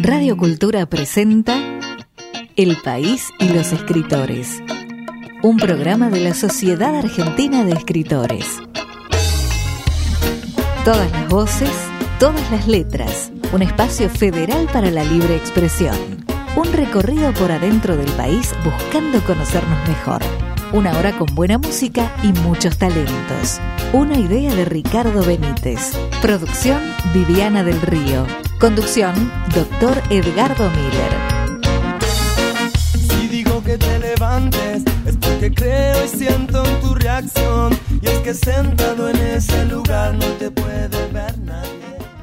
Radio Cultura presenta El País y los Escritores, un programa de la Sociedad Argentina de Escritores. Todas las voces, todas las letras, un espacio federal para la libre expresión. Un recorrido por adentro del país buscando conocernos mejor. Una hora con buena música y muchos talentos. Una idea de Ricardo Benítez. Producción Viviana del Río. Conducción Dr. Edgardo Miller. Si digo que te levantes es porque creo y siento en tu reacción. Y es que sentado en ese lugar no te puede ver nadie.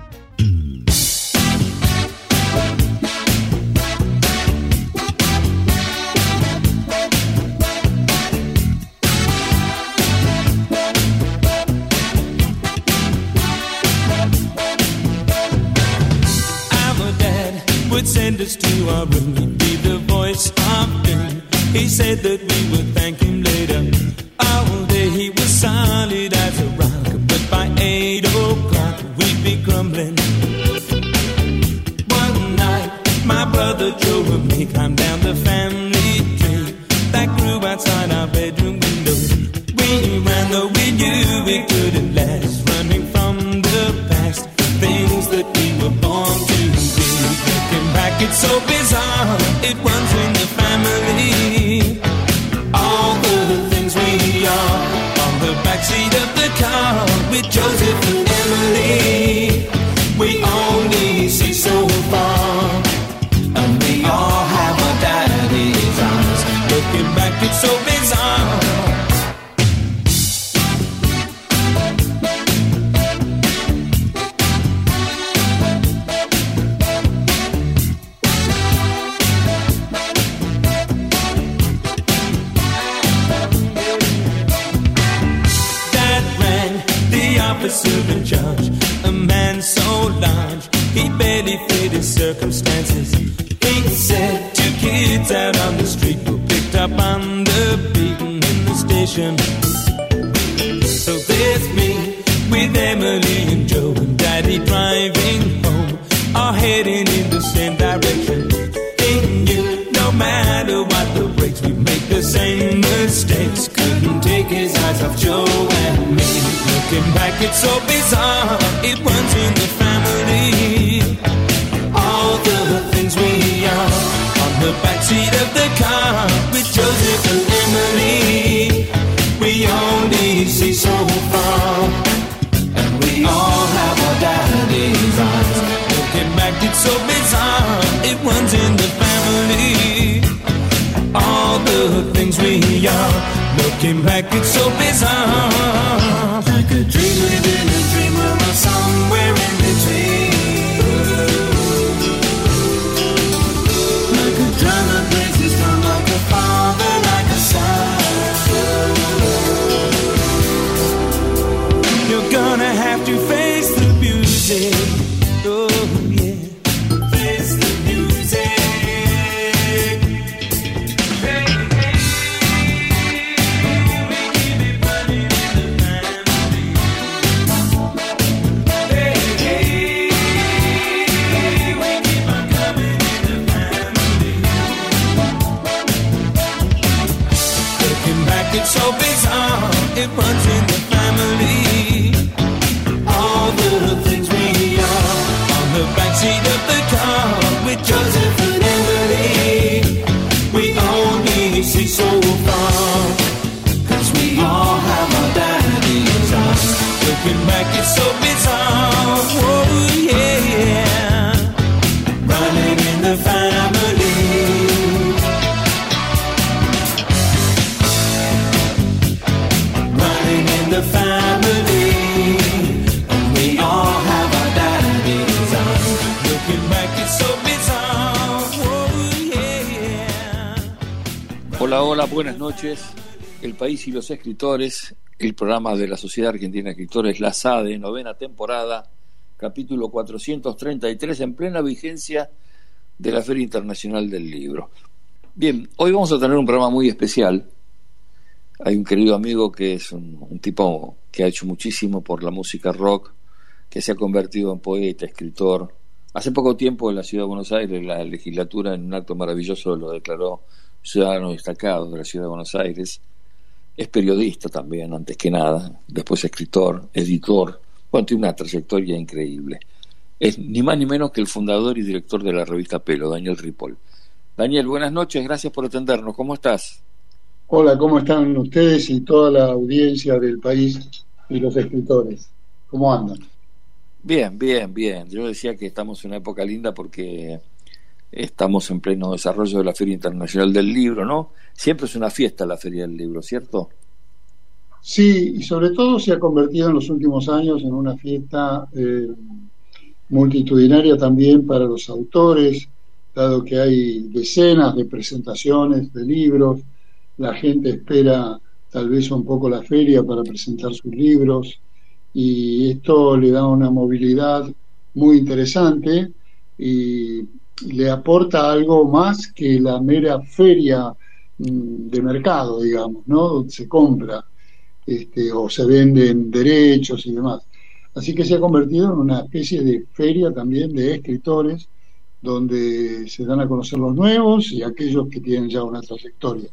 Would send us to our room, he'd be the voice of doom. He said that we would thank him later. All day he was solid as a rock, but by 8 o'clock we'd be grumbling. One night my brother Joe and me climbed down the family tree that grew outside our bedroom window. We ran though we knew we couldn't last, running from the past, things that we were born to be. Looking back, it's so bizarre, it runs in the family. All the things we are on the backseat of the car with Joseph and Emily. We only see so far, and we all have our daddy's eyes. Looking back, it's so bizarre. Officer in charge, a man so large he barely fit his circumstances. He said 2 kids out on the street were picked up on the beaten in the station. So there's me with Emily and Joe and Daddy driving home, all heading in the same direction. He knew no matter what the brakes, we make the same mistakes. Couldn't take his eyes off Joe and me. Looking back, it's so bizarre, it runs in the family. All the things we are on the backseat of the car with Joseph and Emily. We only see so far, and we all have our daddy's eyes. Looking back, it's so bizarre, it runs in the family. All the things we are. Looking back, it's so bizarre. Like a dream within a dream, or somewhere in between. Like a drama breaks his down, like a father, like a son. You're gonna have to face the music. Oh yeah, face the music. It's so bizarre, it runs in the family. All the things we are on the backseat of the car with Joseph and Emily. We only see so far, cause we all have our daddy's eyes. Looking back, it's so bizarre, oh yeah. Running in the family. The family, and we all have our daddy's eyes. Looking back, it's so bizarre, oh yeah. Hola, hola, buenas noches. El País y los Escritores, el programa de la Sociedad Argentina de Escritores, la SADE, 9ª temporada, capítulo 433, en plena vigencia de la Feria Internacional del Libro. Bien, hoy vamos a tener un programa muy especial. Hay un querido amigo que es un tipo que ha hecho muchísimo por la música rock, que se ha convertido en poeta, escritor, Hace poco tiempo en la Ciudad de Buenos Aires la legislatura en un acto maravilloso lo declaró ciudadano destacado de la Ciudad de Buenos Aires. Es periodista también, antes que nada, después escritor, editor, bueno, tiene una trayectoria increíble. Es ni más ni menos que el fundador y director de la revista Pelo, Daniel Ripoll. Daniel, buenas noches, gracias por atendernos, ¿cómo estás? Hola, ¿cómo están ustedes y toda la audiencia del país y los escritores? ¿Cómo andan? Bien, bien, bien. Yo decía que estamos en una época linda porque estamos en pleno desarrollo de la Feria Internacional del Libro, ¿no? Siempre es una fiesta la Feria del Libro, ¿cierto? Sí, y sobre todo se ha convertido en los últimos años en una fiesta multitudinaria también para los autores, dado que hay decenas de presentaciones de libros, la gente espera tal vez un poco la feria para presentar sus libros, y esto le da una movilidad muy interesante y le aporta algo más que la mera feria de mercado, digamos, ¿no? Donde se compra o se venden derechos y demás. Así que se ha convertido en una especie de feria también de escritores, donde se dan a conocer los nuevos y aquellos que tienen ya una trayectoria.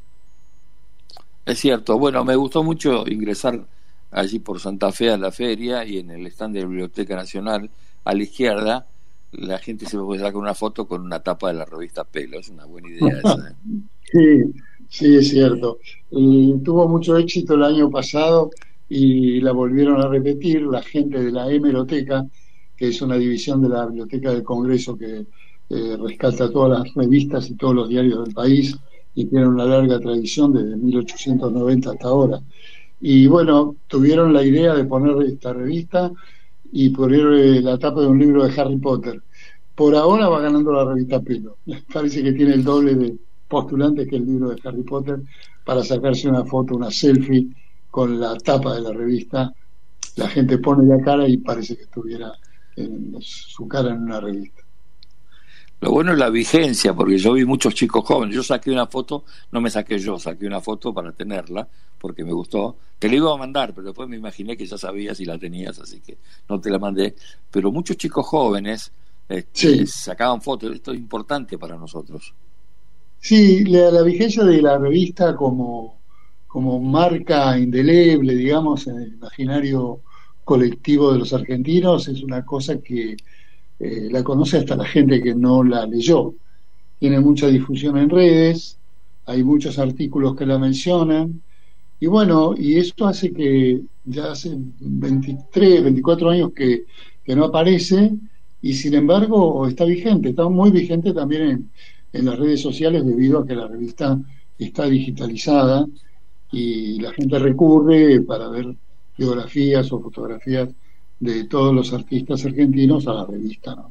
Es cierto. Bueno, me gustó mucho ingresar allí por Santa Fe a la feria y en el stand de la Biblioteca Nacional, a la izquierda, la gente se puede sacar una foto con una tapa de la revista Pelo. Es una buena idea esa, ¿eh? Sí, es cierto. Tuvo mucho éxito el año pasado y la volvieron a repetir la gente de la Hemeroteca, que es una división de la Biblioteca del Congreso que rescata todas las revistas y todos los diarios del país y tiene una larga tradición desde 1890 hasta ahora. Y bueno, tuvieron la idea de poner esta revista y poner la tapa de un libro de Harry Potter. Por ahora va ganando la revista Pelo. Parece que tiene el doble de postulantes que el libro de Harry Potter para sacarse una foto, una selfie con la tapa de la revista. La gente pone la cara y parece que estuviera su cara en una revista. Lo bueno es la vigencia, porque yo vi muchos chicos jóvenes. Yo saqué una foto, no me saqué yo, saqué una foto para tenerla, porque me gustó. Te la iba a mandar, pero después me imaginé que ya sabías y la tenías, así que no te la mandé. Pero muchos chicos jóvenes Sí. sacaban fotos. Esto es importante para nosotros. Sí, la vigencia de la revista como marca indeleble, digamos, en el imaginario colectivo de los argentinos es una cosa que la conoce hasta la gente que no la leyó. Tiene mucha difusión en redes, hay muchos artículos que la mencionan, y bueno, y esto hace que ya hace 23, 24 años que no aparece, y sin embargo está vigente, está muy vigente también en las redes sociales debido a que la revista está digitalizada y la gente recurre para ver biografías o fotografías de todos los artistas argentinos a la revista, ¿no?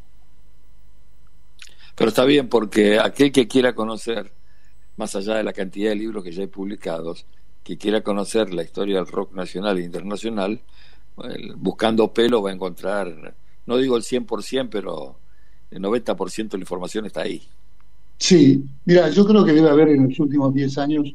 Pero está bien, porque aquel que quiera conocer, más allá de la cantidad de libros que ya hay publicados, que quiera conocer la historia del rock nacional e internacional, buscando Pelo va a encontrar, no digo el 100%, pero el 90% de la información está ahí. Sí, mira, yo creo que debe haber en los últimos 10 años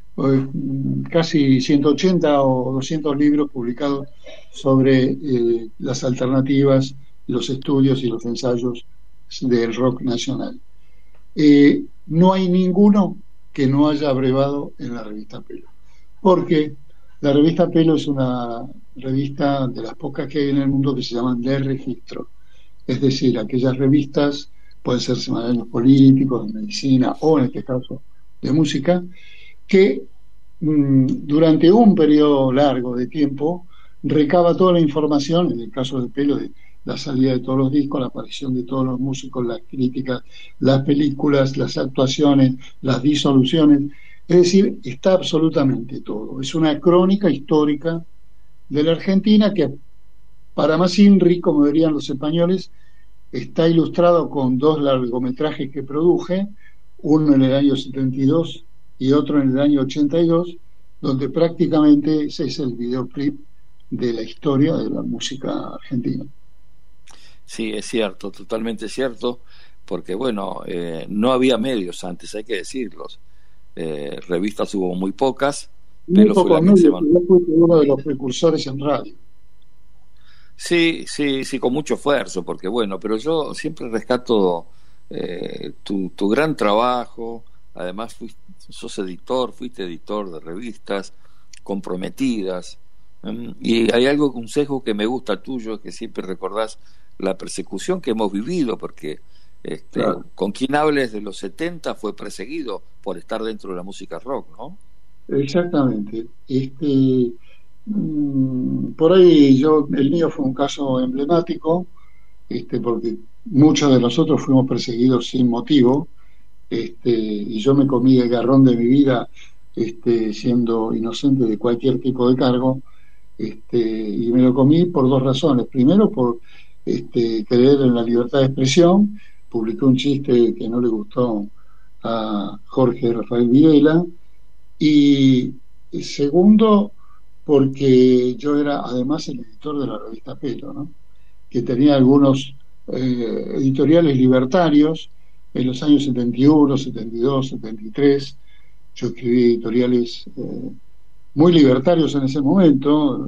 casi 180 o 200 libros publicados sobre las alternativas, los estudios y los ensayos del rock nacional. No hay ninguno que no haya abrevado en la revista Pelo, porque la revista Pelo es una revista de las pocas que hay en el mundo que se llaman de registro, es decir, aquellas revistas pueden ser semanarios políticos, de medicina o en este caso de música, que durante un periodo largo de tiempo recaba toda la información, en el caso de Pelo, de la salida de todos los discos, la aparición de todos los músicos, las críticas, las películas, las actuaciones, las disoluciones, es decir, está absolutamente todo. Es una crónica histórica de la Argentina que, para más INRI, como dirían los españoles, está ilustrado con 2 largometrajes que produje, uno en el año 72 y otro en el año 82, donde prácticamente ese es el videoclip de la historia de la música argentina. Sí, es cierto, totalmente cierto, porque bueno, no había medios antes, hay que decirlos. Revistas hubo muy pocas, pero fue la que se fue uno de los precursores en radio. Sí, sí, sí, con mucho esfuerzo, porque bueno, pero yo siempre rescato tu gran trabajo. Además, fuiste editor de revistas comprometidas. Y hay algo, un sesgo que me gusta tuyo, que siempre recordás la persecución que hemos vivido, porque Claro. con quien hables de los 70 fue perseguido por estar dentro de la música rock, ¿no? Exactamente. Por ahí el mío fue un caso emblemático, porque muchos de nosotros fuimos perseguidos sin motivo, y yo me comí el garrón de mi vida, siendo inocente de cualquier tipo de cargo, y me lo comí por dos razones. Primero, por creer en la libertad de expresión. Publiqué un chiste que no le gustó a Jorge Rafael Videla, y segundo, porque yo era además el editor de la revista Pelo, ¿no? Que tenía algunos editoriales libertarios en los años 71, 72, 73. Yo escribí editoriales muy libertarios en ese momento,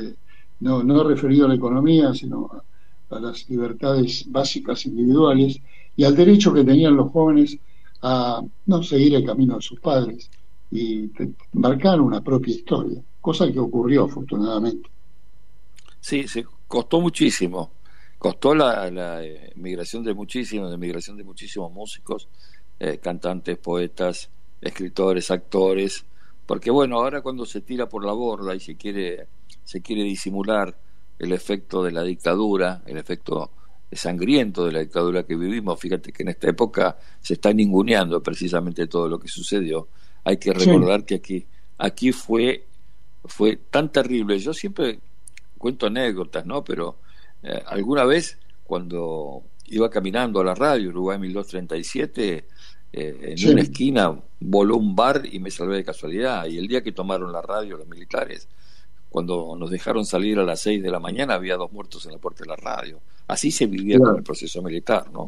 no referido a la economía, sino a las libertades básicas individuales y al derecho que tenían los jóvenes a no seguir el camino de sus padres y marcar una propia historia, cosa que ocurrió afortunadamente. Sí, se costó muchísimo. Costó la migración de muchísimos músicos, cantantes, poetas, escritores, actores, porque bueno, ahora cuando se tira por la borda y se quiere disimular el efecto de la dictadura, el efecto sangriento de la dictadura que vivimos, fíjate que en esta época se está ninguneando precisamente todo lo que sucedió. Hay que Sí, recordar que aquí fue tan terrible. Yo siempre cuento anécdotas, ¿no? Pero alguna vez cuando iba caminando a la radio Uruguay 1237, en una sí, esquina voló un bar y me salvé de casualidad. Y el día que tomaron la radio los militares, cuando nos dejaron salir a las 6 de la mañana, había 2 muertos en la puerta de la radio. Así se vivía con el claro. proceso militar, ¿no?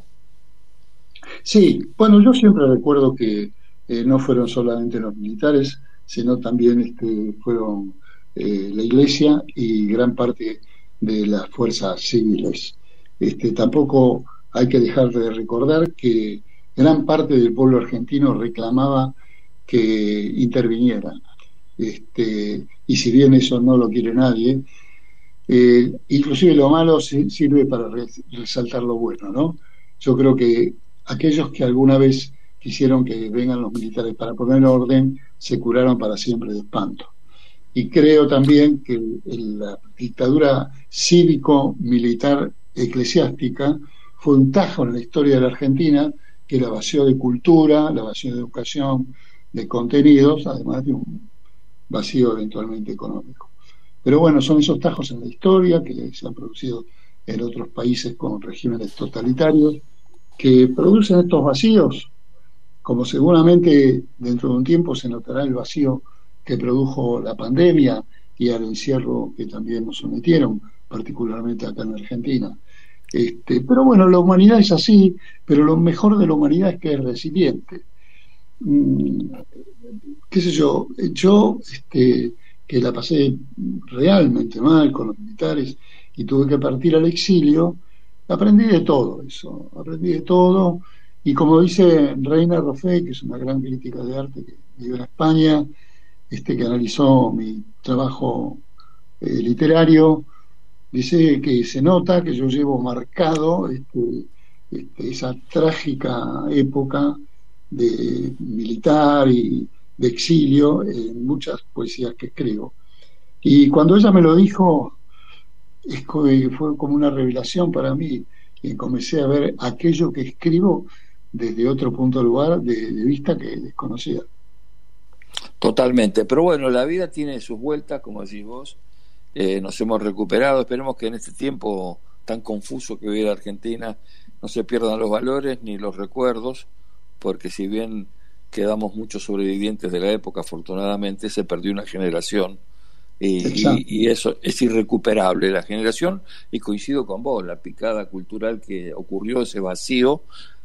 Sí, bueno, yo siempre recuerdo que no fueron solamente los militares, sino también fueron la iglesia y gran parte de las fuerzas civiles. Tampoco hay que dejar de recordar que gran parte del pueblo argentino reclamaba que intervinieran. Y si bien eso no lo quiere nadie, inclusive lo malo sirve para resaltar lo bueno, ¿no? Yo creo que aquellos que alguna vez quisieron que vengan los militares para poner orden se curaron para siempre de espanto. Y creo también que la dictadura cívico-militar eclesiástica fue un tajo en la historia de la Argentina que la vació de cultura, la vació de educación, de contenidos, además de un vacío eventualmente económico. Pero bueno, son esos tajos en la historia que se han producido en otros países con regímenes totalitarios que producen estos vacíos, como seguramente dentro de un tiempo se notará el vacío que produjo la pandemia y al encierro que también nos sometieron, particularmente acá en Argentina. Pero bueno, la humanidad es así, pero lo mejor de la humanidad es que es resiliente. Mm, qué sé yo, que la pasé realmente mal con los militares y tuve que partir al exilio, aprendí de todo eso, aprendí de todo, y como dice Reina Roffé, que es una gran crítica de arte que vive en España, que analizó mi trabajo literario, dice que se nota que yo llevo marcado esa trágica época de militar y de exilio en muchas poesías que escribo. Y cuando ella me lo dijo, fue como una revelación para mí, y comencé a ver aquello que escribo desde otro punto de lugar, de vista que desconocía. Totalmente. Pero bueno, la vida tiene sus vueltas, como decís vos. Nos hemos recuperado. Esperemos que en este tiempo tan confuso que vive la Argentina no se pierdan los valores ni los recuerdos, porque si bien quedamos muchos sobrevivientes de la época, afortunadamente se perdió una generación Exacto. y eso es irrecuperable, la generación, y coincido con vos, la picada cultural que ocurrió, ese vacío,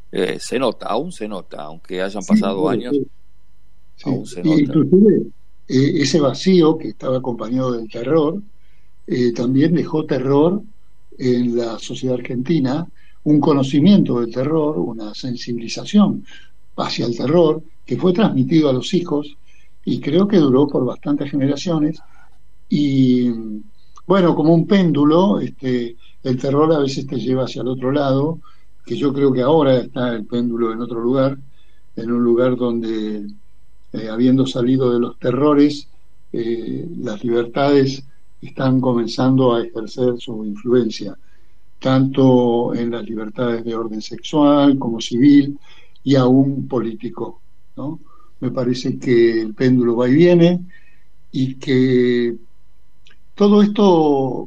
aún se nota, aunque hayan Sí, pasado años, sí, aún sí. se Y nota. inclusive ese vacío que estaba acompañado del terror, también dejó terror en la sociedad argentina un conocimiento del terror, una sensibilización hacia el terror que fue transmitido a los hijos y creo que duró por bastantes generaciones y bueno, como un péndulo, el terror a veces te lleva hacia el otro lado, que yo creo que ahora está el péndulo en otro lugar, en un lugar donde habiendo salido de los terrores, las libertades están comenzando a ejercer su influencia, tanto en las libertades de orden sexual como civil y aún político, ¿no? Me parece que el péndulo va y viene y que todo esto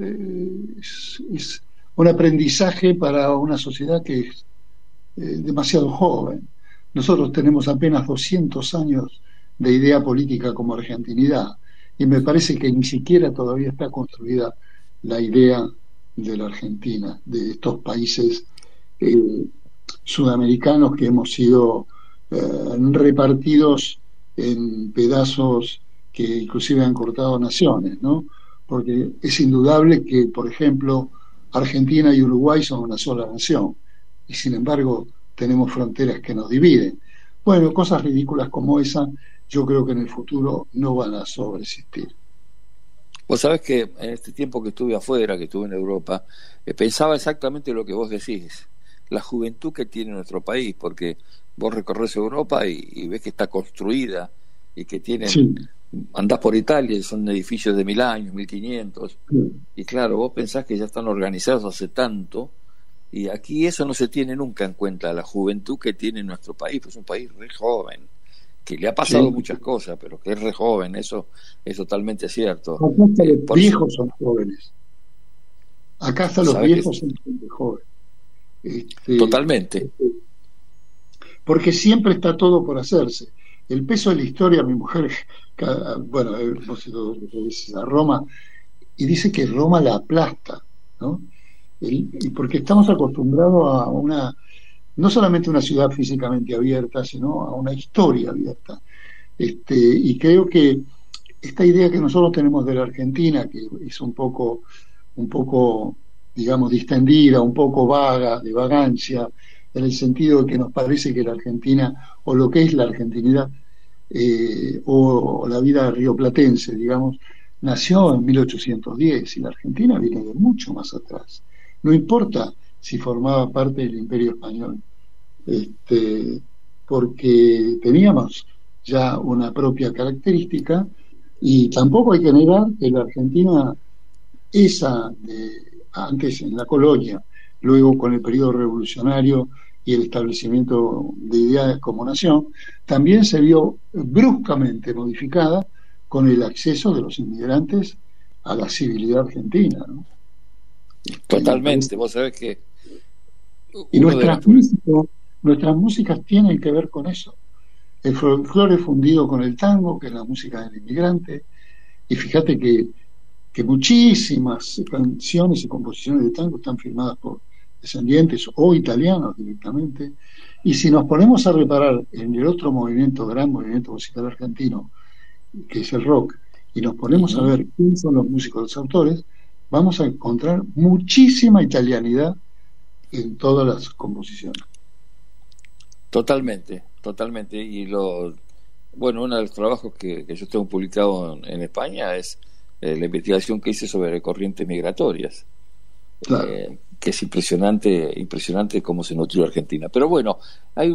es un aprendizaje para una sociedad que es demasiado joven. Nosotros tenemos apenas 200 años de idea política como argentinidad y me parece que ni siquiera todavía está construida la idea de la Argentina, de estos países sudamericanos que hemos sido repartidos en pedazos que inclusive han cortado naciones, ¿no? Porque es indudable que, por ejemplo, Argentina y Uruguay son una sola nación y sin embargo tenemos fronteras que nos dividen. Bueno, cosas ridículas como esa yo creo que en el futuro no van a sobreexistir. Vos sabés que en este tiempo que estuve afuera, que estuve en Europa, pensaba exactamente lo que vos decís, la juventud que tiene nuestro país, porque vos recorres Europa y ves que está construida y que tienen... Sí. Andás por Italia y son edificios de 1000 años, 1500, y claro, vos pensás que ya están organizados hace tanto, y aquí eso no se tiene nunca en cuenta, la juventud que tiene nuestro país, pues es un país re joven, que le ha pasado muchas cosas, pero que es re joven, eso es totalmente cierto. Acá hasta los viejos son jóvenes. Acá hasta los viejos son jóvenes. Totalmente. Porque siempre está todo por hacerse. El peso de la historia, mi mujer, bueno, hemos ido dos veces a Roma, y dice que Roma la aplasta, ¿no? Y porque estamos acostumbrados a no solamente una ciudad físicamente abierta, sino a una historia abierta. Y creo que esta idea que nosotros tenemos de la Argentina, que es un poco, digamos, distendida, un poco vaga, de vagancia, en el sentido de que nos parece que la Argentina, o lo que es la argentinidad, o la vida rioplatense, digamos, nació en 1810 y la Argentina viene de mucho más atrás. No importa si formaba parte del Imperio Español, porque teníamos ya una propia característica y tampoco hay que negar que la Argentina, antes en la colonia, luego con el periodo revolucionario y el establecimiento de ideas como nación, también se vio bruscamente modificada con el acceso de los inmigrantes a la civilidad argentina, ¿no? Totalmente, vos sabés que... Y nuestras músicas tienen que ver con eso. El folclore fundido con el tango, que es la música del inmigrante, y fíjate que muchísimas canciones y composiciones de tango están firmadas por descendientes o italianos directamente, y si nos ponemos a reparar en el otro gran movimiento musical argentino, que es el rock, y nos ponemos a ver quiénes son los músicos, los autores, vamos a encontrar muchísima italianidad en todas las composiciones. Totalmente. Y uno de los trabajos que yo tengo publicado en España es la investigación que hice sobre corrientes migratorias. Claro. Que es impresionante cómo se nutrió Argentina. Pero bueno, hay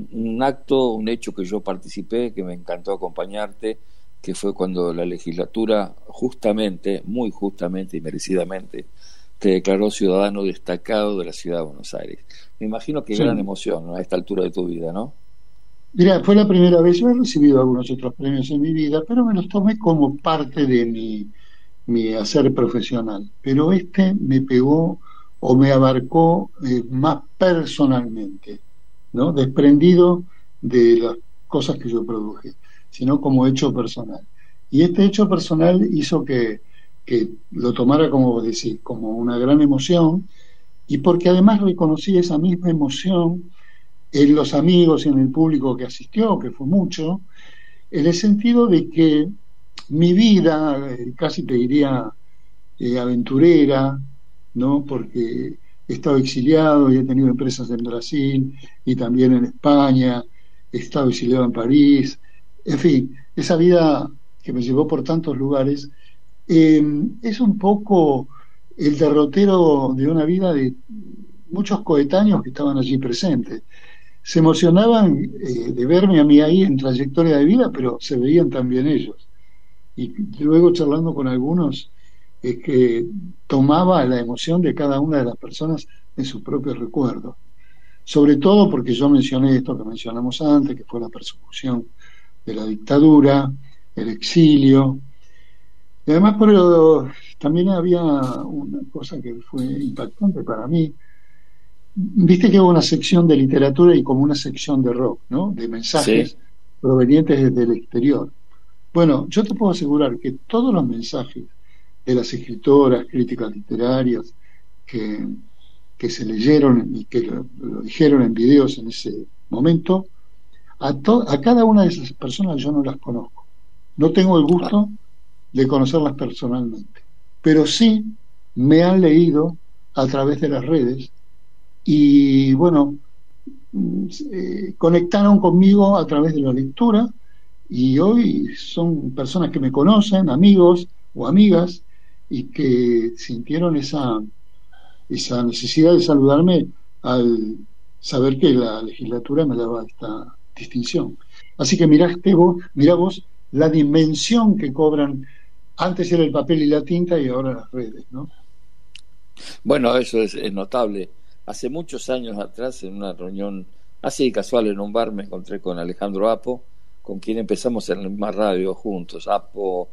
un hecho que yo participé, que me encantó acompañarte, que fue cuando la legislatura muy justamente y merecidamente, te declaró ciudadano destacado de la ciudad de Buenos Aires. Me imagino que gran emoción, ¿no?, a esta altura de tu vida, ¿no? Mira, fue la primera vez, yo he recibido algunos otros premios en mi vida, pero me los tomé como parte de mi hacer profesional. Pero me pegó o me abarcó más personalmente, ¿no? Desprendido de las cosas que yo produje, sino como hecho personal. Y este hecho personal hizo que lo tomara, como vos decís, como una gran emoción, y porque además reconocí esa misma emoción en los amigos y en el público que asistió, que fue mucho, en el sentido de que mi vida, casi te diría aventurera, ¿no? Porque he estado exiliado y he tenido empresas en Brasil y también en España, he estado exiliado en París, en fin, esa vida que me llevó por tantos lugares, es un poco el derrotero de una vida de muchos coetáneos que estaban allí presentes. Se emocionaban de verme a mí ahí en trayectoria de vida, pero se veían también ellos. Y luego charlando con algunos, es que tomaba la emoción de cada una de las personas en sus propios recuerdos. Sobre todo porque yo mencioné esto que mencionamos antes, que fue la persecución de la dictadura, el exilio. Y además, pero también había una cosa que fue impactante para mí. Viste que hubo una sección de literatura y como una sección de rock, ¿no? De mensajes Sí. provenientes desde el exterior. Bueno, yo te puedo asegurar que todos los mensajes de las escritoras, críticas literarias, que, que se leyeron y que lo dijeron en videos en ese momento, a cada una de esas personas yo no las conozco. No tengo el Ah, gusto de conocerlas personalmente, pero sí me han leído a través de las redes y bueno, conectaron conmigo a través de la lectura y hoy son personas que me conocen, amigos o amigas, y que sintieron esa necesidad de saludarme al saber que la legislatura me daba esta distinción. Así que mirá vos la dimensión que cobran. Antes era el papel y la tinta y ahora las redes, ¿no? bueno, eso es notable. Hace muchos años atrás, en una reunión así casual en un bar, me encontré con Alejandro Apo, con quien empezamos en la misma radio juntos. Apo,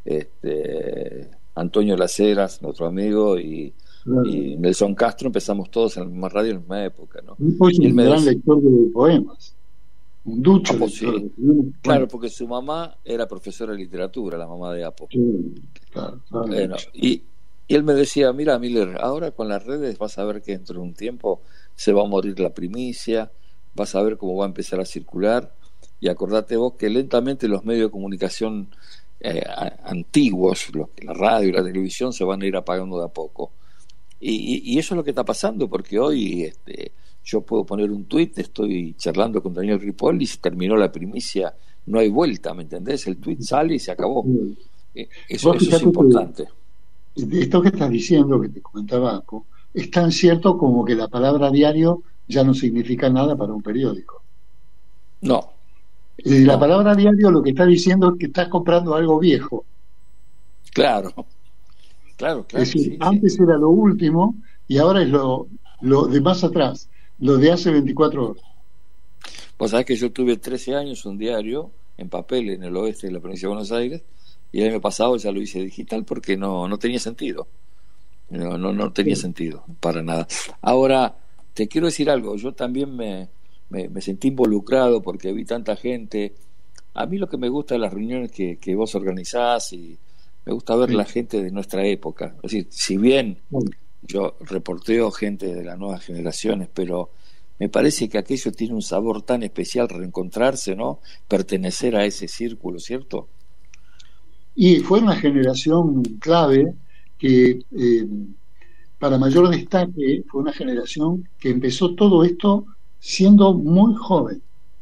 Antonio Las Heras, nuestro amigo, Claro. y Nelson Castro, empezamos todos en la misma radio en la misma época, ¿no? Tipo es Y él un me gran decía, lector de poemas, un ducho Apo lector sí, de poemas. claro, Bueno, porque su mamá era profesora de literatura, la mamá de Apo. sí, claro, sabe Bueno, mucho. y él me decía, mira, Miller, ahora con las redes vas a ver que dentro de un tiempo se va a morir la primicia, vas a ver cómo va a empezar a circular, y acordate vos que lentamente los medios de comunicación antiguos, la radio y la televisión, se van a ir apagando de a poco. Y eso es lo que está pasando, porque hoy yo puedo poner un tuit, estoy charlando con Daniel Ripoll y se terminó la primicia, no hay vuelta, ¿me entendés? El tuit sale y se acabó. Sí. Vos Eso es fíjate importante. que esto que estás diciendo, que te comentaba Aco, es tan cierto como que la palabra diario ya no significa nada para un periódico. No, La no, palabra diario lo que está diciendo es que estás comprando algo viejo. claro, claro, Es claro, decir, sí, sí. antes era lo último y ahora es lo de más atrás, lo de hace 24 horas. Vos sabés que yo tuve 13 años un diario en papel en el oeste de la provincia de Buenos Aires y el año pasado ya lo hice digital porque no tenía sentido. No tenía Sí, sentido, para nada. Ahora, te quiero decir algo, yo también me sentí involucrado porque vi tanta gente. A mí lo que me gusta de las reuniones que vos organizás y me gusta ver la sí. gente de nuestra época. Es decir, si bien Bueno, yo reporteo gente de las nuevas generaciones, pero me parece que aquello tiene un sabor tan especial, reencontrarse, ¿no? Pertenecer a ese círculo, ¿cierto? y fue una generación clave que, para mayor destaque, fue una generación que empezó todo esto siendo muy joven.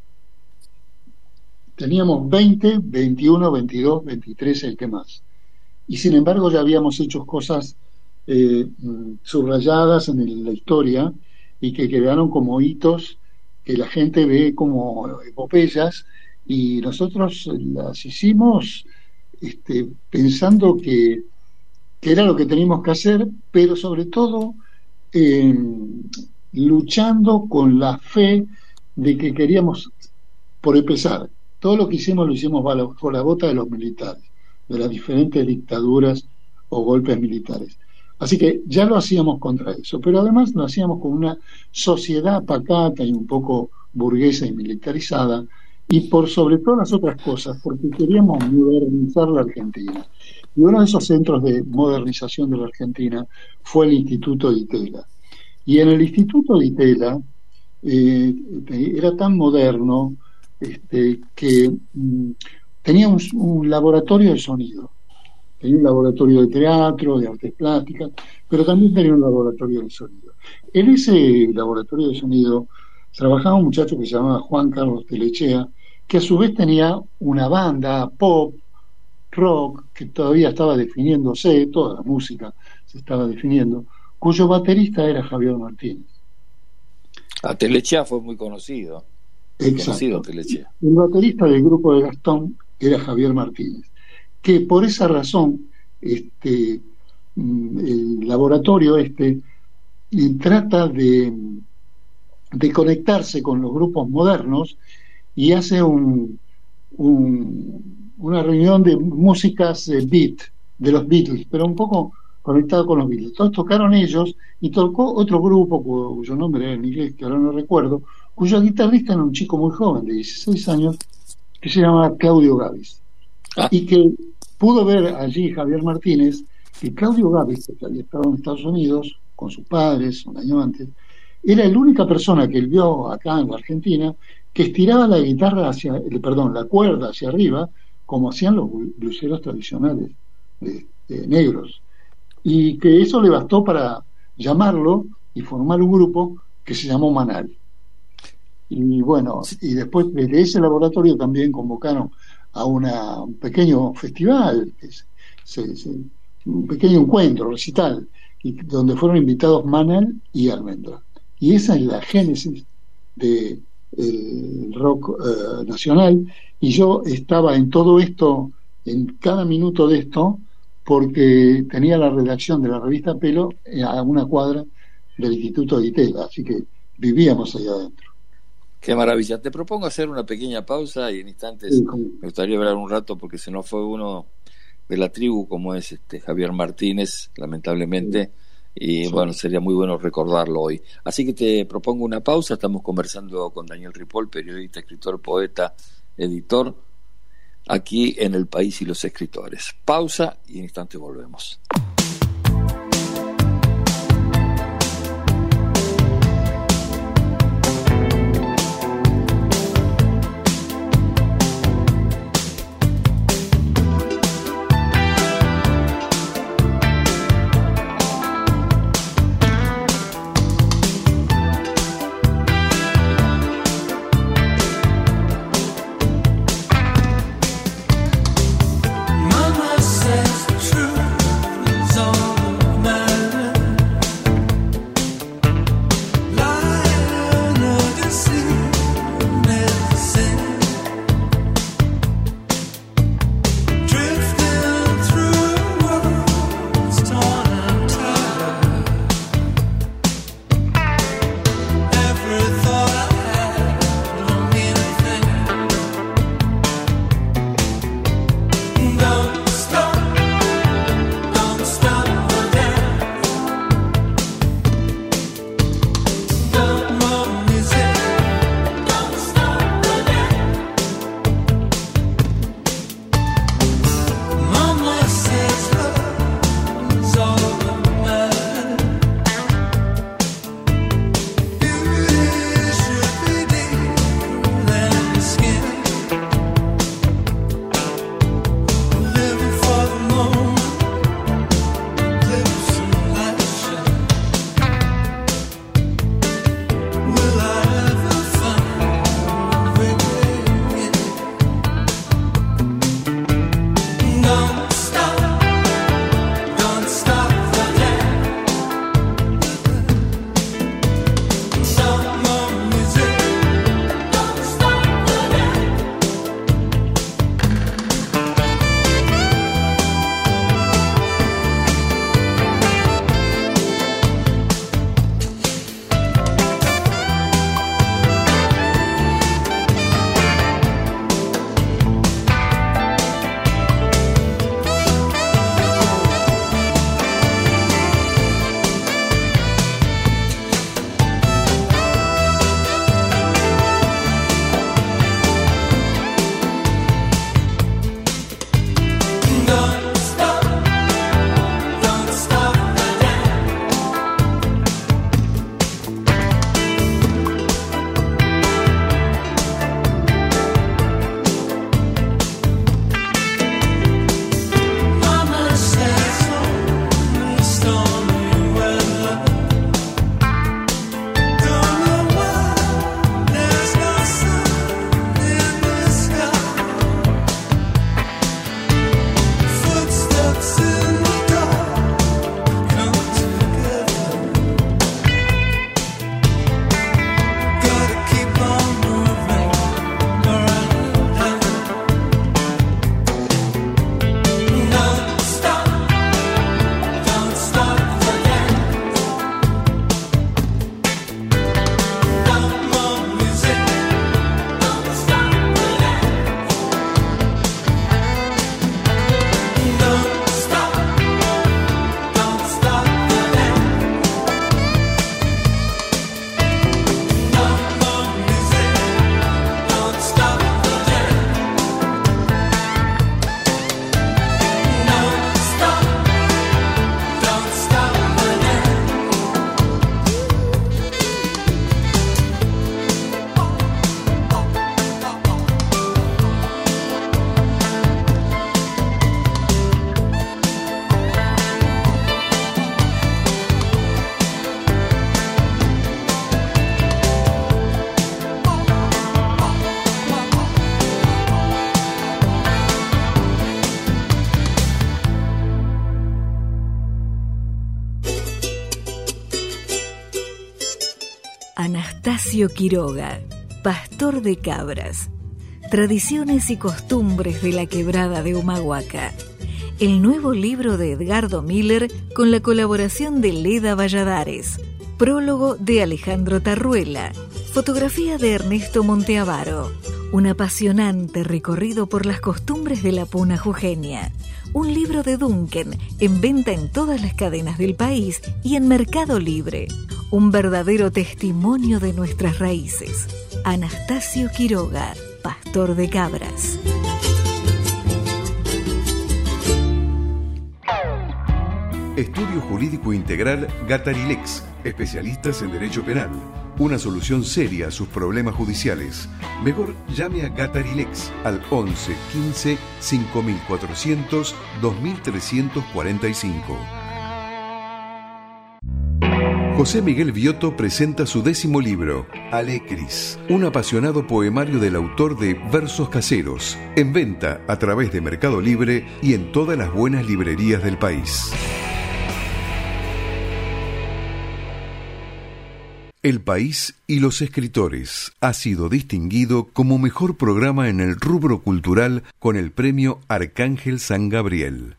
Teníamos 20, 21, 22, 23, el que más. Y sin embargo ya habíamos hecho cosas subrayadas en la historia y que quedaron como hitos que la gente ve como epopeyas y nosotros las hicimos pensando que era lo que teníamos que hacer, pero sobre todo eh, luchando con la fe de que queríamos, por empezar, todo lo que hicimos lo hicimos por la bota de los militares, de las diferentes dictaduras o golpes militares. Así que ya lo hacíamos contra eso, pero además lo hacíamos con una sociedad pacata y un poco burguesa y militarizada, y por sobre todas las otras cosas, porque queríamos modernizar la Argentina. Y uno de esos centros de modernización de la Argentina fue el Instituto de Itela. Y en el Instituto de Itela eh, era tan moderno que tenía un laboratorio de sonido, tenía un laboratorio de teatro, de artes plásticas, pero también tenía un laboratorio de sonido. En ese laboratorio de sonido trabajaba un muchacho que se llamaba Juan Carlos Telechea, que a su vez tenía una banda pop, rock, que todavía estaba definiéndose, toda la música se estaba definiendo, cuyo baterista era Javier Martínez. A Telechea fue muy conocido. Exacto. Telechea. El baterista del grupo de Gastón era Javier Martínez, que por esa razón el laboratorio trata de conectarse con los grupos modernos y hace una reunión de músicas beat de los Beatles, pero un poco conectado con los Beatles. Entonces tocaron ellos y tocó otro grupo cuyo nombre era en inglés, que ahora no recuerdo, cuyo guitarrista era un chico muy joven de 16 años que se llama Claudio Gabis, y que pudo ver allí Javier Martínez que Claudio Gabis, que había estado en Estados Unidos con sus padres un año antes, era la única persona que él vio acá en la Argentina que estiraba la guitarra la cuerda hacia arriba, como hacían los bluseros tradicionales negros, y que eso le bastó para llamarlo y formar un grupo que se llamó Manal. Y bueno, y después desde ese laboratorio también convocaron a un pequeño festival, un pequeño encuentro, recital, donde fueron invitados Manal y Almendra. Y esa es la génesis del rock nacional, y yo estaba en todo esto, en cada minuto de esto, porque tenía la redacción de la revista Pelo a una cuadra del Instituto de Itela, así que vivíamos ahí adentro. Qué maravilla. Te propongo hacer una pequeña pausa y en instantes me gustaría hablar un rato, porque se nos fue uno de la tribu como es Javier Martínez, lamentablemente, y bueno, sería muy bueno recordarlo hoy. Así que te propongo una pausa. Estamos conversando con Daniel Ripoll, periodista, escritor, poeta, editor, aquí en El País y los Escritores. Pausa y en instantes volvemos. Mama says the truth is Anastasio Quiroga, Pastor de Cabras. Tradiciones y costumbres de la quebrada de Humahuaca. El nuevo libro de Edgardo Miller con la colaboración de Leda Valladares. Prólogo de Alejandro Tarruela. Fotografía de Ernesto Monteavaro. Un apasionante recorrido por las costumbres de la puna jujeña. Un libro de Duncan, en venta en todas las cadenas del país y en Mercado Libre. Un verdadero testimonio de nuestras raíces. Anastasio Quiroga, Pastor de Cabras. Estudio Jurídico Integral Gatarilex, especialistas en Derecho Penal. Una solución seria a sus problemas judiciales. Mejor llame a Gatarilex al 11 15 5400 2345. José Miguel Viotto presenta su 10º libro, Alecris, un apasionado poemario del autor de Versos Caseros, en venta a través de Mercado Libre y en todas las buenas librerías del país. El País y los Escritores ha sido distinguido como mejor programa en el rubro cultural con el premio Arcángel San Gabriel.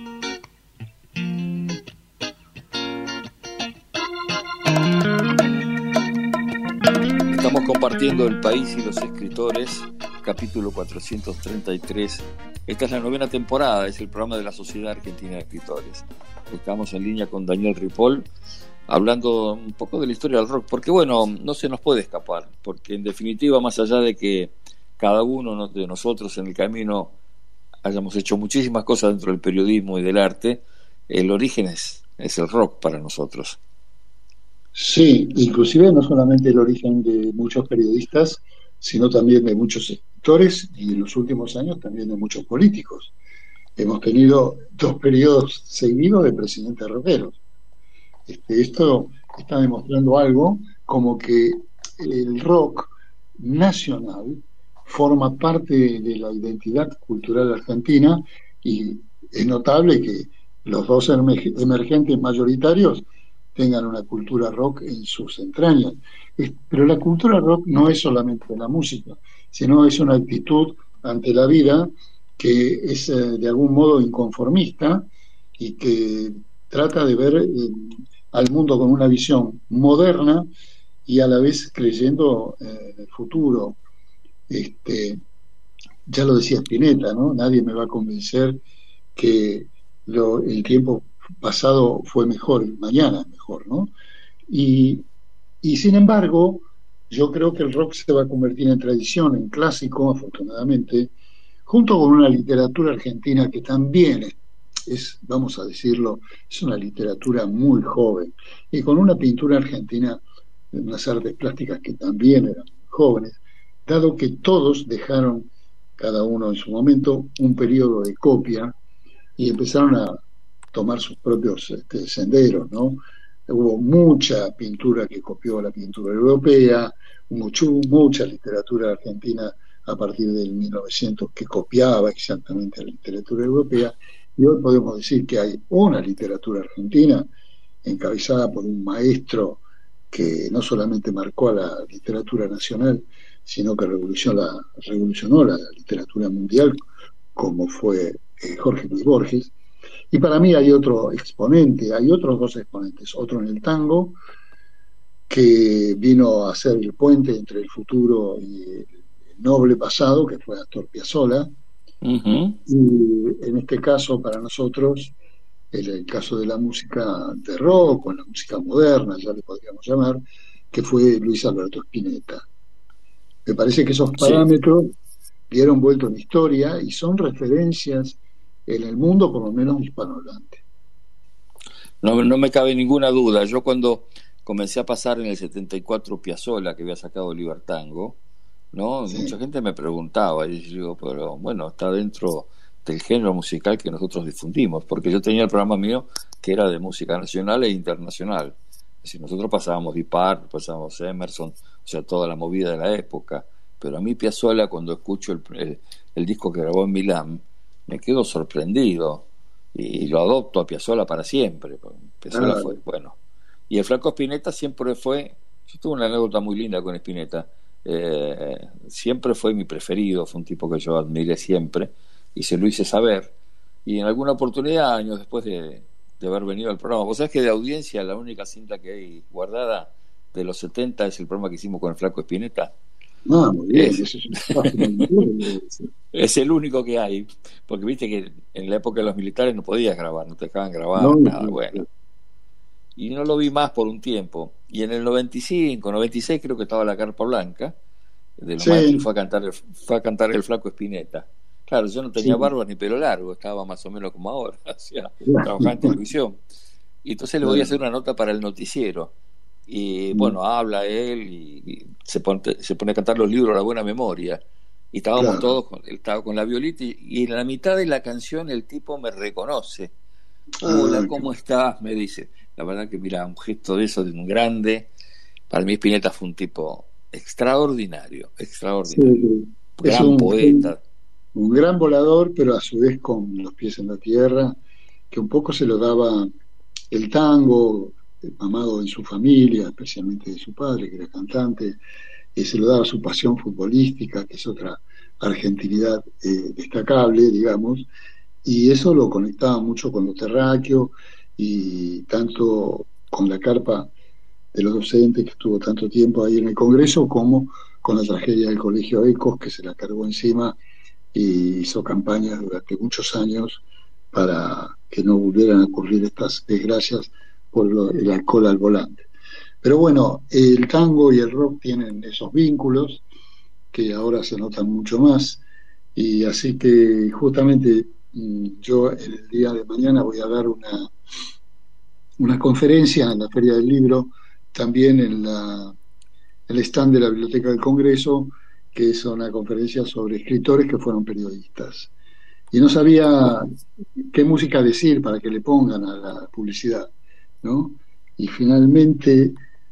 Estamos compartiendo El País y los Escritores, capítulo 433. Esta es la 9ª temporada, es el programa de la Sociedad Argentina de Escritores. Estamos en línea con Daniel Ripoll, hablando un poco de la historia del rock, porque bueno, no se nos puede escapar, porque en definitiva, más allá de que cada uno de nosotros en el camino hayamos hecho muchísimas cosas dentro del periodismo y del arte, el origen es el rock para nosotros. Sí, inclusive no solamente el origen de muchos periodistas, sino también de muchos escritores y en los últimos años también de muchos políticos. Hemos tenido 2 periodos seguidos de presidentes rockeros. Esto está demostrando algo como que el rock nacional forma parte de la identidad cultural argentina y es notable que los 2 emergentes mayoritarios tengan una cultura rock en sus entrañas. Pero la cultura rock no es solamente la música, sino es una actitud ante la vida que es de algún modo inconformista y que trata de ver al mundo con una visión moderna y a la vez creyendo en el futuro. Ya lo decía Spinetta, ¿no? Nadie me va a convencer que el tiempo pasado fue mejor y mañana es mejor, ¿no? Y sin embargo, yo creo que el rock se va a convertir en tradición, en clásico, afortunadamente, junto con una literatura argentina que también es, vamos a decirlo, es una literatura muy joven, y con una pintura argentina, unas artes plásticas que también eran jóvenes, dado que todos dejaron, cada uno en su momento, un periodo de copia y empezaron a tomar sus propios senderos, ¿no? Hubo mucha pintura que copió la pintura europea, mucha literatura argentina a partir del 1900 que copiaba exactamente la literatura europea, y hoy podemos decir que hay una literatura argentina encabezada por un maestro que no solamente marcó a la literatura nacional, sino que revolucionó la literatura mundial, como fue Jorge Luis Borges. Y para mí hay otro exponente, hay otros 2 exponentes, otro en el tango, que vino a ser el puente entre el futuro y el noble pasado, que fue Astor Piazzolla. Uh-huh. Y en este caso, para nosotros, el caso de la música de rock, o la música moderna, ya le podríamos llamar, que fue Luis Alberto Spinetta. Me parece que esos parámetros dieron vuelta en historia y son referencias en el mundo, por lo menos hispanohablante. No me cabe ninguna duda. Yo cuando comencé a pasar en el 74 Piazzolla, que había sacado Libertango, ¿no? Sí. Mucha gente me preguntaba, y yo digo, pero bueno, está dentro del género musical que nosotros difundimos, porque yo tenía el programa mío que era de música nacional e internacional. Es decir, nosotros pasábamos Deep Purple, pasábamos Emerson, o sea, toda la movida de la época, pero a mí Piazzolla, cuando escucho el disco que grabó en Milán, me quedo sorprendido y lo adopto a Piazzolla para siempre. Piazzolla fue bueno. Y el Flaco Spinetta siempre fue Yo tuve una anécdota muy linda con Spinetta. Siempre fue mi preferido, fue un tipo que yo admiré siempre y se lo hice saber. Y en alguna oportunidad, años después de haber venido al programa, vos sabés que de audiencia la única cinta que hay guardada de los 70 es el programa que hicimos con el Flaco Spinetta. Ah, muy bien, eso es es el único que hay, porque viste que en la época de los militares no podías grabar, no te dejaban grabar nada, bueno. Y no lo vi más por un tiempo. Y en el 95, 96 creo que estaba La Carpa Blanca de los maestros, y fue a cantar el Flaco Spinetta. Claro, yo no tenía barba ni pelo largo, estaba más o menos como ahora, o sea, trabajaba en televisión. Y entonces le voy a hacer una nota para el noticiero. Y bueno, habla él y se pone a cantar los libros a la buena memoria. Y estábamos todos, él estaba con la violita y en la mitad de la canción el tipo me reconoce. Hola, ¿cómo estás? Me dice. La verdad que mira, un gesto de eso, de un grande. Para mí Spinetta fue un tipo extraordinario. Sí. Gran poeta. Un gran volador, pero a su vez con los pies en la tierra, que un poco se lo daba el tango, mamado en su familia, especialmente de su padre, que era cantante, se lo daba su pasión futbolística, que es otra argentinidad destacable, digamos, y eso lo conectaba mucho con lo terráqueo y tanto con la carpa de los docentes que estuvo tanto tiempo ahí en el Congreso, como con la tragedia del Colegio Ecos, que se la cargó encima y hizo campañas durante muchos años para que no volvieran a ocurrir estas desgracias por el alcohol al volante. Pero bueno, el tango y el rock tienen esos vínculos que ahora se notan mucho más, y así que justamente yo el día de mañana voy a dar una conferencia en la Feria del Libro, también en el stand de la Biblioteca del Congreso, que es una conferencia sobre escritores que fueron periodistas. Y no sabía qué música decir para que le pongan a la publicidad, ¿no? Y finalmente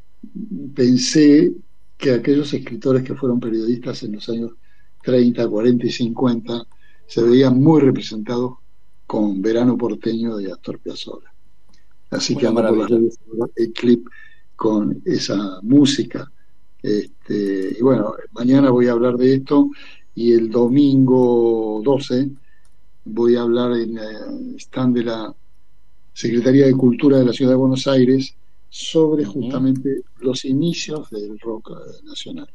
pensé que aquellos escritores que fueron periodistas en los años 30, 40 y 50 se veían muy representados con Verano Porteño de Astor Piazzolla. Así que ando por las redes el clip con esa música. Y bueno, mañana voy a hablar de esto, y el domingo 12 voy a hablar en el stand de la Secretaría de Cultura de la Ciudad de Buenos Aires sobre justamente los inicios del rock nacional.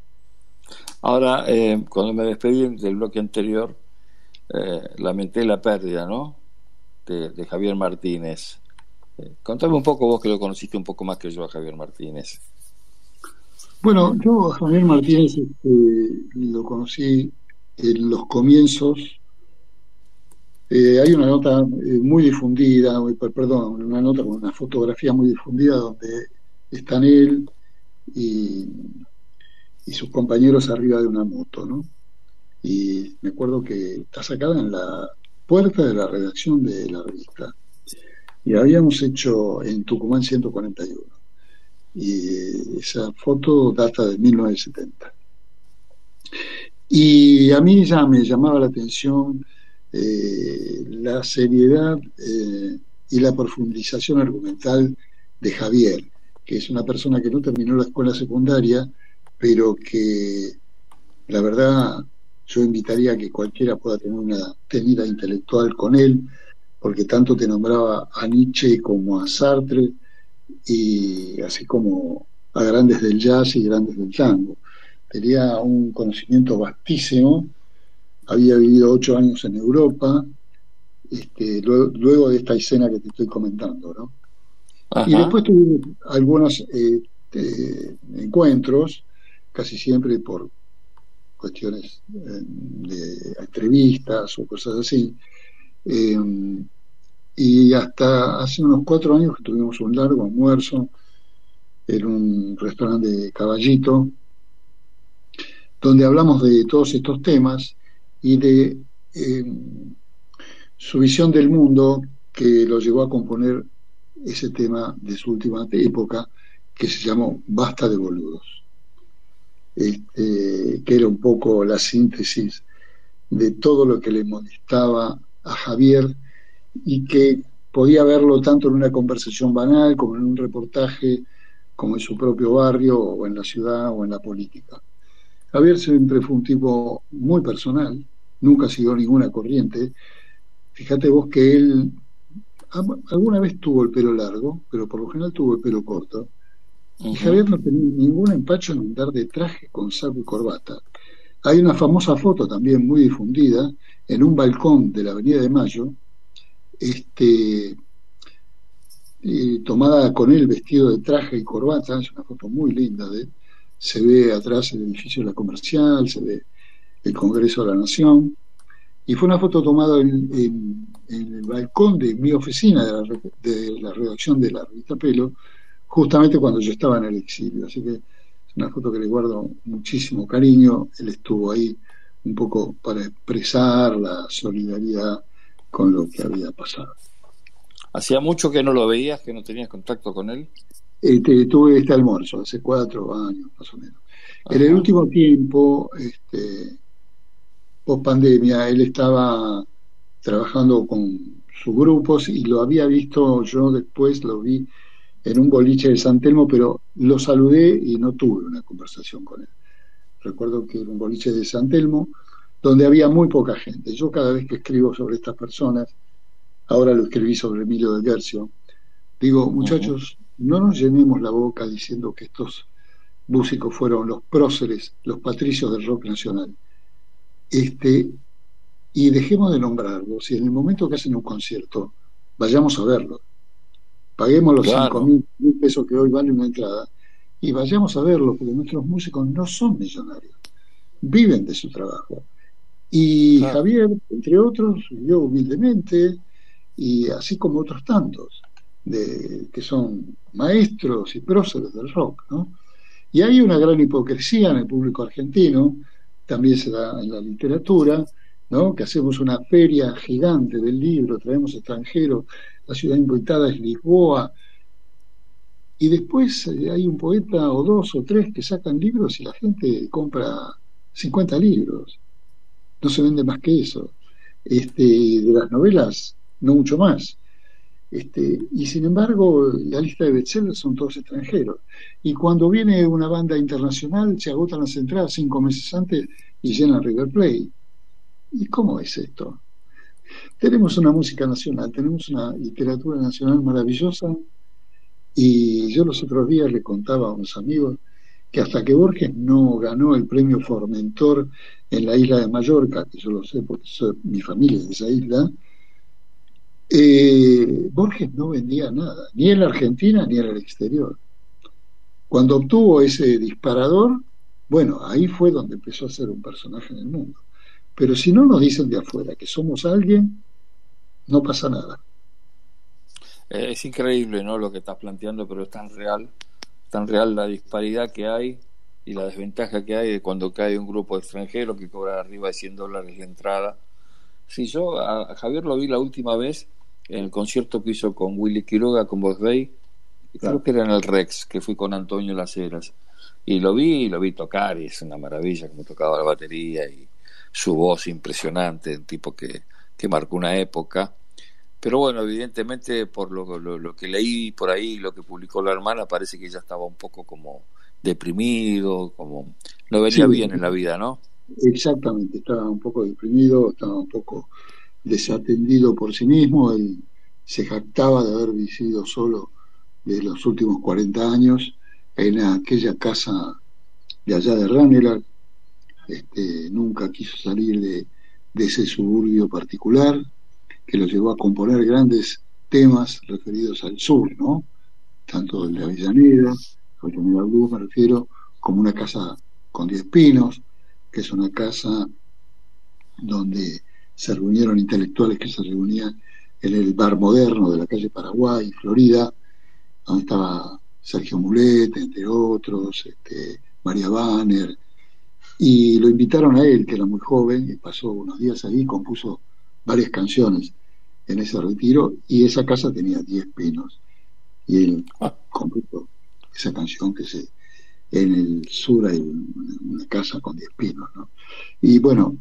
Ahora, cuando me despedí del bloque anterior, lamenté la pérdida, ¿no?, de Javier Martínez. Contame un poco, vos que lo conociste un poco más que yo a Javier Martínez. Bueno, yo a Javier Martínez lo conocí en los comienzos. Hay una nota muy difundida, una nota con una fotografía muy difundida donde están él y sus compañeros arriba de una moto, ¿no? Y me acuerdo que está sacada en la puerta de la redacción de la revista. Y habíamos hecho en Tucumán 141. Y esa foto data de 1970. Y a mí ya me llamaba la atención la seriedad y la profundización argumental de Javier, que es una persona que no terminó la escuela secundaria, pero que la verdad yo invitaría a que cualquiera pueda tener una tenida intelectual con él, porque tanto te nombraba a Nietzsche como a Sartre, y así como a grandes del jazz y grandes del tango. Tenía un conocimiento vastísimo, había vivido 8 años en Europa, luego de esta escena que te estoy comentando, ¿no? Ajá. Y después tuve algunos encuentros, casi siempre por cuestiones de entrevistas o cosas así, y hasta hace unos 4 años que tuvimos un largo almuerzo en un restaurante de Caballito, donde hablamos de todos estos temas y de su visión del mundo, que lo llevó a componer ese tema de su última época, que se llamó Basta de boludos, que era un poco la síntesis de todo lo que le molestaba a Javier, y que podía verlo tanto en una conversación banal como en un reportaje como en su propio barrio, o en la ciudad, o en la política. Javier siempre fue un tipo muy personal, nunca siguió ninguna corriente. Fíjate vos que él alguna vez tuvo el pelo largo, pero por lo general tuvo el pelo corto. Y Javier no tenía ningún empacho en andar de traje con saco y corbata. Hay una famosa foto también muy difundida en un balcón de la Avenida de Mayo, tomada con él vestido de traje y corbata. Es una foto muy linda de él. Se ve atrás el edificio de la Comercial, se ve el Congreso de la Nación, y fue una foto tomada en el balcón de mi oficina de la redacción de la revista Pelo, justamente cuando yo estaba en el exilio. Así que es una foto que le guardo muchísimo cariño. Él estuvo ahí un poco para expresar la solidaridad con lo que había pasado. ¿Hacía mucho que no lo veías, que no tenías contacto con él? Tuve este almuerzo hace 4 años más o menos. Ajá. En el último tiempo, post pandemia, él estaba trabajando con sus grupos, y lo había visto yo después, lo vi en un boliche de San Telmo, pero lo saludé y no tuve una conversación con él. Recuerdo que era un boliche de San Telmo donde había muy poca gente. Yo cada vez que escribo sobre estas personas, ahora lo escribí sobre Emilio del Guercio, digo, muchachos, no nos llenemos la boca diciendo que estos músicos fueron los próceres, los patricios del rock nacional. Y dejemos de nombrarlos, y en el momento que hacen un concierto, vayamos a verlo. Paguemos los 5.000 pesos que hoy vale una entrada, y vayamos a verlo, porque nuestros músicos no son millonarios, viven de su trabajo. Y Javier, entre otros, vivió humildemente, y así como otros tantos, que son maestros y próceres del rock, ¿no? Y hay una gran hipocresía en el público argentino, también se da en la literatura, ¿no? Que hacemos una feria gigante del libro, traemos extranjeros, la ciudad invitada es Lisboa, y después hay un poeta o 2 o 3 que sacan libros y la gente compra 50 libros, no se vende más que eso. De las novelas, no mucho más. Y sin embargo, la lista de bestsellers son todos extranjeros. Y cuando viene una banda internacional, se agotan las entradas 5 meses antes y llenan River Plate. ¿Y cómo es esto? Tenemos una música nacional, tenemos una literatura nacional maravillosa, y yo los otros días le contaba a unos amigos que hasta que Borges no ganó el premio Formentor en la isla de Mallorca, que yo lo sé porque mi familia es de esa isla, Borges no vendía nada, ni en la Argentina ni en el exterior. Cuando obtuvo ese disparador, bueno, ahí fue donde empezó a ser un personaje en el mundo. Pero si no nos dicen de afuera que somos alguien, no pasa nada. Es increíble, ¿no?, lo que estás planteando, pero es tan real la disparidad que hay y la desventaja que hay de cuando cae un grupo extranjero que cobra arriba de $100 la entrada. Sí, yo a Javier lo vi la última vez en el concierto que hizo con Willy Quiroga, con Voz Bay, creo que era en el Rex, que fui con Antonio Las Heras, y lo vi tocar, y es una maravilla como tocaba la batería, y su voz impresionante, un tipo que marcó una época. Pero bueno, evidentemente por lo que leí por ahí, lo que publicó la hermana, parece que ella estaba un poco como deprimido, como no venía bien en la vida, ¿no? Exactamente, estaba un poco deprimido, estaba un poco desatendido por sí mismo. Él se jactaba de haber vivido solo de los últimos 40 años en aquella casa de allá de Ranelagh. Nunca quiso salir de ese suburbio particular, que lo llevó a componer grandes temas referidos al sur, ¿no? Tanto el de Avellaneda Blues me refiero, como Una casa con 10 pinos, que es una casa donde se reunieron intelectuales que se reunían en el bar moderno de la calle Paraguay, Florida, donde estaba Sergio Mulet, entre otros, María Banner, y lo invitaron a él, que era muy joven, y pasó unos días ahí, compuso varias canciones en ese retiro, y esa casa tenía 10 pinos, y él compuso esa canción que en el sur hay una casa con 10 pinos, ¿no? Y bueno,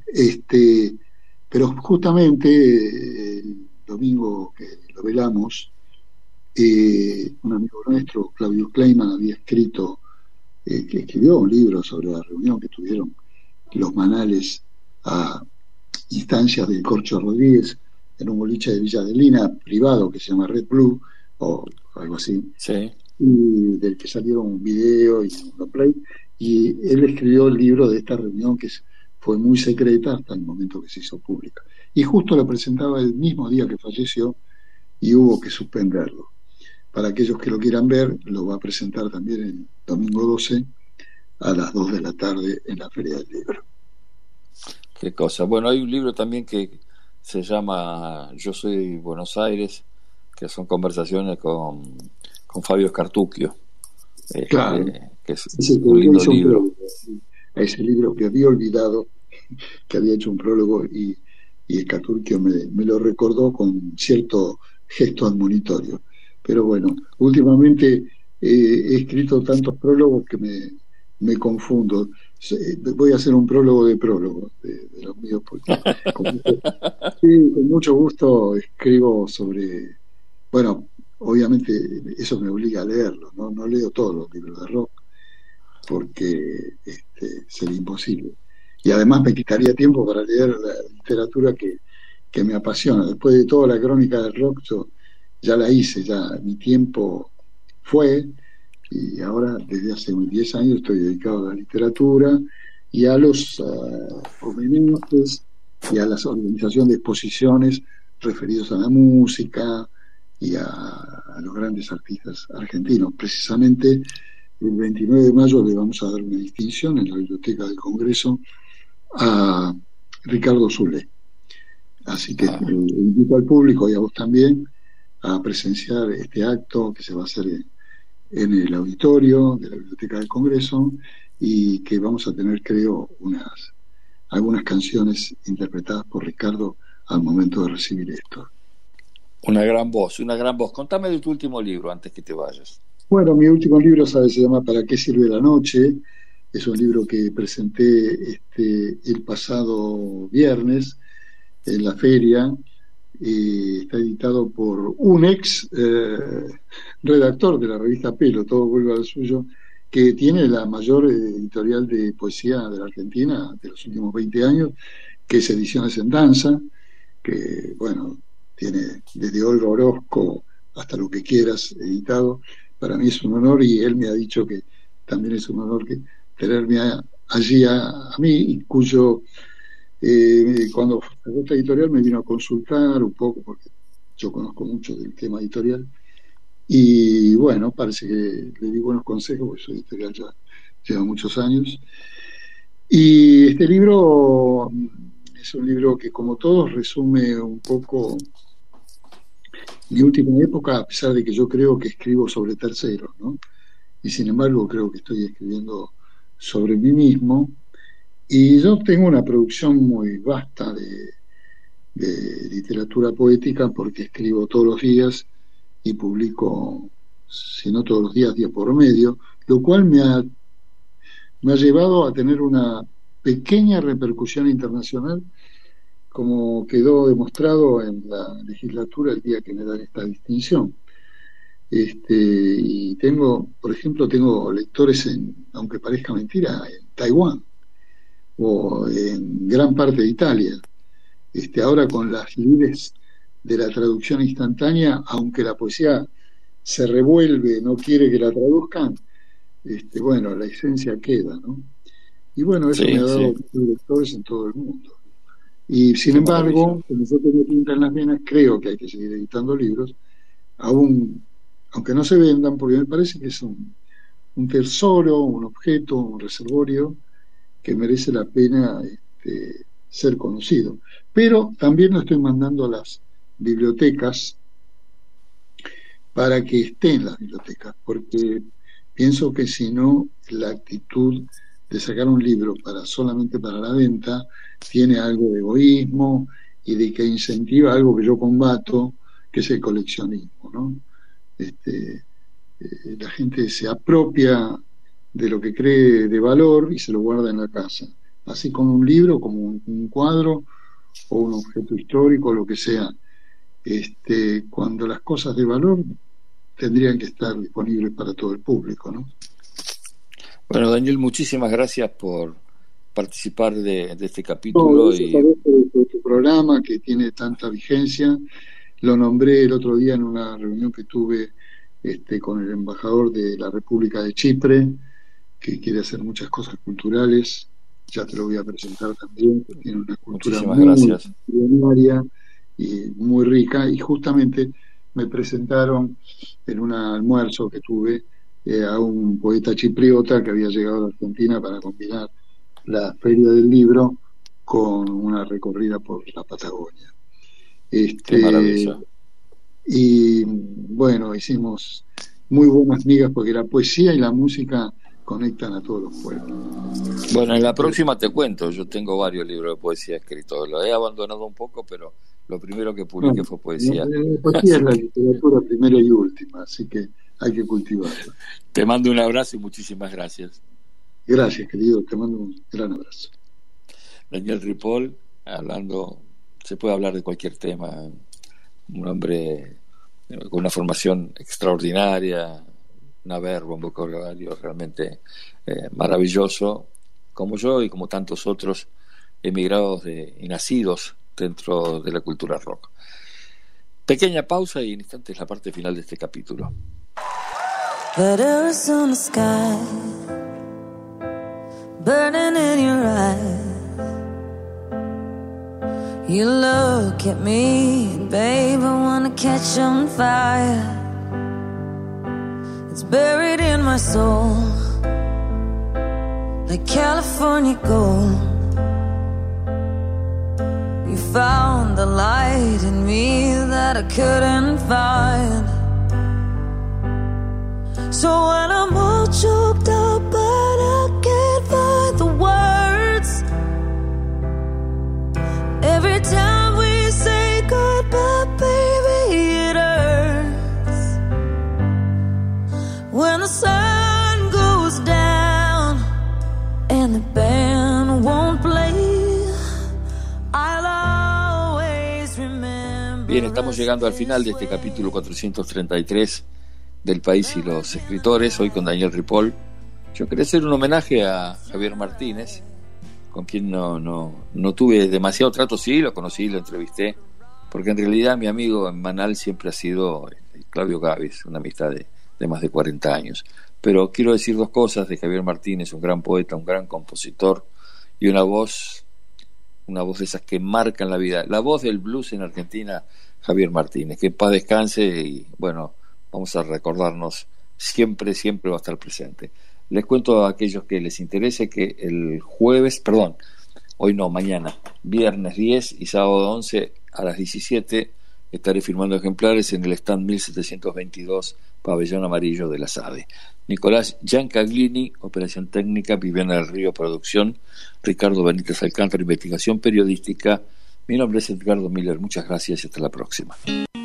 pero justamente el domingo que lo velamos, Un amigo nuestro, Claudio Kleiman, había escrito, que escribió un libro sobre la reunión que tuvieron los Manales a instancias del Corcho Rodríguez en un boliche de Villa Adelina privado que se llama Red Blue o algo así, Sí. y del que salieron un video y un play, y él escribió el libro de esta reunión que fue muy secreta hasta el momento que se hizo pública, y justo lo presentaba el mismo día que falleció y hubo que suspenderlo. Para aquellos que lo quieran ver, lo va a presentar también el domingo 12 a las 2 de la tarde en la Feria del Libro. Qué cosa. Bueno, hay un libro también que se llama Yo soy Buenos Aires, que son conversaciones con Fabio Scartuccio. Claro. Que es un lindo libro. A ese libro que había olvidado, que había hecho un prólogo, y Scartuccio me lo recordó con cierto gesto admonitorio. Pero bueno, últimamente he escrito tantos prólogos que me confundo. Voy a hacer un prólogo de prólogo de los míos, porque con mucho gusto escribo sobre, bueno, obviamente eso me obliga a leerlo, no leo todos los libros de rock porque sería imposible, y además me quitaría tiempo para leer la literatura que me apasiona. Después de toda la crónica del rock yo ya la hice, ya mi tiempo fue, y ahora desde hace 10 años estoy dedicado a la literatura y a los homenajes y a la organización de exposiciones referidos a la música y a los grandes artistas argentinos. Precisamente el 29 de mayo le vamos a dar una distinción en la Biblioteca del Congreso a Ricardo Zule. Así que invito al público y a vos también a presenciar este acto que se va a hacer en el auditorio de la Biblioteca del Congreso, y que vamos a tener, creo, algunas canciones interpretadas por Ricardo al momento de recibir esto. Una gran voz. Contame de tu último libro antes que te vayas. Bueno, mi último libro se llama ¿Para qué sirve la noche? Es un libro que presenté el pasado viernes en la feria. Está editado por un ex redactor de la revista Pelo, Todo vuelve al suyo, que tiene la mayor editorial de poesía de la Argentina de los últimos 20 años, que es Ediciones en Danza, que, bueno, tiene desde Olga Orozco hasta lo que quieras editado. Para mí es un honor, y él me ha dicho que también es un honor que tenerme allí a mí, cuyo cuando sacó esta editorial me vino a consultar un poco, porque yo conozco mucho del tema editorial, y bueno, parece que le di buenos consejos, porque su editorial ya lleva muchos años. Y este libro es un libro que, como todos, resume un poco mi última época, a pesar de que yo creo que escribo sobre terceros, ¿no? Y sin embargo creo que estoy escribiendo sobre mí mismo. Y yo tengo una producción muy vasta de literatura poética, porque escribo todos los días y publico, si no todos los días, día por medio, lo cual me ha llevado a tener una pequeña repercusión internacional, como quedó demostrado en la legislatura el día que me dan esta distinción. Y por ejemplo, tengo lectores aunque parezca mentira, en Taiwán o en gran parte de Italia. Ahora, con las leyes de la traducción instantánea, aunque la poesía se revuelve, no quiere que la traduzcan, bueno, la esencia queda, ¿no? Y bueno, eso me ha dado lectores en todo el mundo. Y sin embargo, como yo tengo tinta en las venas, creo que hay que seguir editando libros, aunque no se vendan, porque me parece que es un tesoro, un objeto, un reservorio que merece la pena ser conocido. Pero también lo estoy mandando a las bibliotecas para que esté en las bibliotecas, porque pienso que si no, la actitud de sacar un libro solamente para la venta tiene algo de egoísmo y de que incentiva algo que yo combato, que es el coleccionismo, ¿no? La gente se apropia de lo que cree de valor y se lo guarda en la casa, así como un libro, como un cuadro o un objeto histórico, lo que sea. Cuando las cosas de valor tendrían que estar disponibles para todo el público, ¿no? Bueno, Daniel, muchísimas gracias por participar de este capítulo. Por tu programa que tiene tanta vigencia. Lo nombré el otro día en una reunión que tuve con el embajador de la República de Chipre, que quiere hacer muchas cosas culturales. Ya te lo voy a presentar también, que tiene una cultura muy milenaria y muy rica. Y justamente me presentaron en un almuerzo que tuve a un poeta chipriota que había llegado a la Argentina para combinar la Feria del Libro con una recorrida por la Patagonia. Qué maravilla. Y bueno, hicimos muy buenas migas porque la poesía y la música conectan a todos los pueblos. Bueno, en la próxima te cuento, yo tengo varios libros de poesía escritos, lo he abandonado un poco, pero lo primero que publiqué fue poesía. La poesía es la literatura primera y última, así que hay que cultivarla. Te mando un abrazo y muchísimas gracias. Gracias, querido, te mando un gran abrazo. Daniel Ripoll, hablando, se puede hablar de cualquier tema, un hombre con una formación extraordinaria, una verba, un vocabulario realmente maravilloso, como yo y como tantos otros emigrados y nacidos dentro de la cultura rock. Pequeña pausa y en instantes la parte final de este capítulo. That Arizona sky burning in your eyes. You look at me, babe, I wanna catch on fire. It's buried in my soul, like California gold. You found the light in me that I couldn't find. So when I'm all choked up but I can't find the words, every time we say goodbye, baby, it hurts. When the sun goes down and the band won't play, I'll always remember. Bien, estamos llegando al final de este capítulo 433 del País y los Escritores, hoy con Daniel Ripoll. Yo quería hacer un homenaje a Javier Martínez, con quien no tuve demasiado trato. Sí, lo conocí, lo entrevisté, porque en realidad mi amigo en Manal siempre ha sido Claudio Gávez, una amistad de más de 40 años. Pero quiero decir dos cosas de Javier Martínez: un gran poeta, un gran compositor y una voz de esas que marcan la vida. La voz del blues en Argentina, Javier Martínez, que en paz descanse y bueno, vamos a recordarnos siempre va a estar presente. Les cuento a aquellos que les interese que el mañana, viernes 10 y sábado 11 a las 17 estaré firmando ejemplares en el stand 1722, Pabellón Amarillo de la SADE. Nicolás Giancaglini, operación técnica, Viviana del Río, producción, Ricardo Benítez Alcántara, investigación periodística. Mi nombre es Edgardo Miller, muchas gracias y hasta la próxima.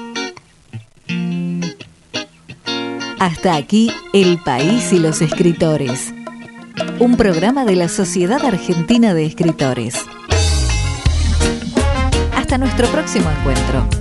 Hasta aquí El País y los Escritores, un programa de la Sociedad Argentina de Escritores. Hasta nuestro próximo encuentro.